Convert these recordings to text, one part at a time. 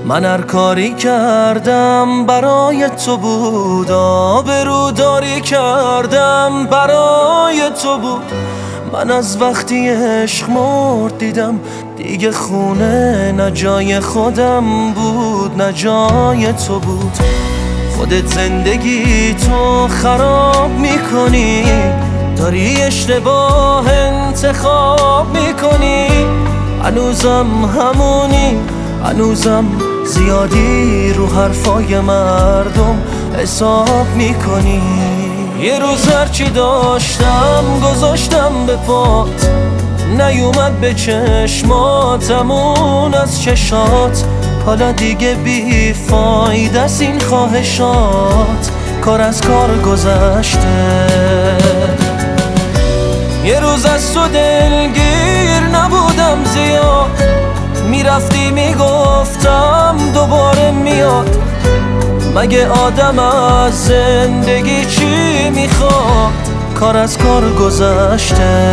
من هر کاری کردم برای تو بود، آبروداری کردم برای تو بود. من از وقتی عشق مرد دیدم دیگه خونه نه جای خودم بود نه جای تو بود. خودت زندگی تو خراب میکنی، داری اشتباه انتخاب میکنی. هنوزم همونی، هنوزم زیادی رو حرفای مردم حساب میکنی. یه روز هرچی داشتم گذاشتم به پات، نیومد به چشماتمون از چشات. حالا دیگه بی فایده است این خواهشات، کار از کار گذشته. یه روز از تو دلگیر نبودم زیاد، میرفتی میگفتم دوباره میاد. مگه آدم از زندگی چی میخواد؟ کار از کار گذشته.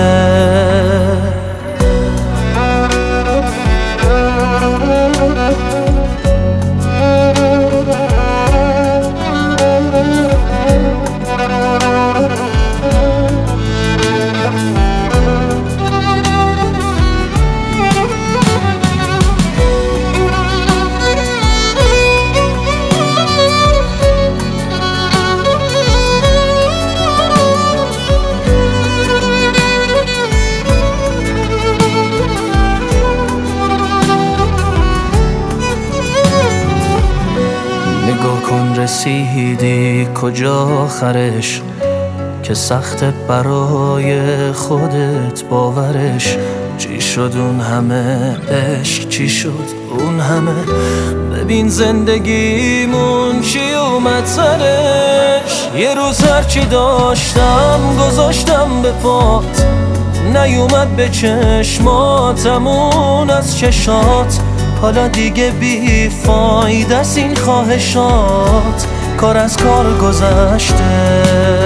نگاه کن رسیدی کجا آخرش، که سخت برای خودت باورش. چی شد اون همه عشق، چی شد اون همه؟ ببین زندگیمون چی اومد سرش. یه روز هرچی داشتم گذاشتم به پات، نیومد به چشماتمون از چشات. حالا دیگه بی فایده است این خواهشات، کار از کار گذشته.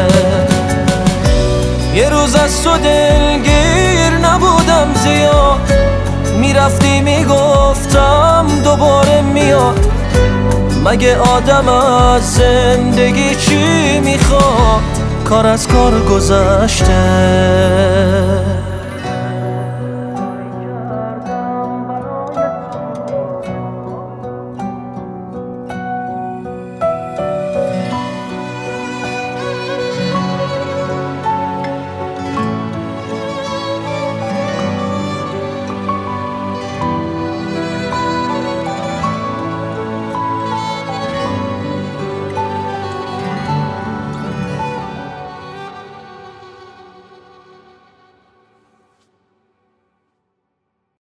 یه روز از تو دلگیر نبودم زیاد، میرفتی میگفتم دوباره میاد. مگه آدم از زندگی چی میخواد؟ کار از کار گذشته.